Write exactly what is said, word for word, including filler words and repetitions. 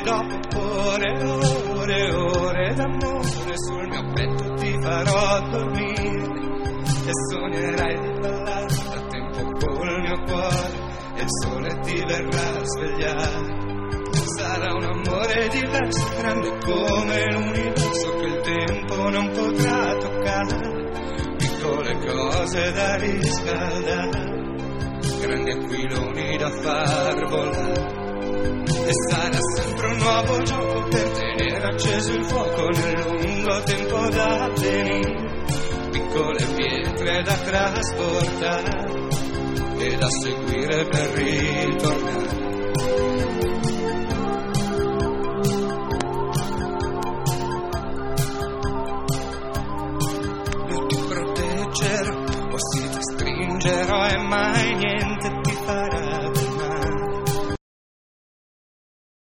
dopo ore e ore e ore d'amore sul mio petto ti farò dormire e sognerai di ballare da tempo col mio cuore e il sole ti verrà a svegliare. Sarà un amore diverso, grande come l'universo che il tempo non potrà toccare, piccole cose da riscaldare, grandi aquiloni da far volare. E sarà sempre un nuovo gioco per tenere acceso il fuoco nel lungo tempo da venire, piccole pietre da trasportare e da seguire per ritornare.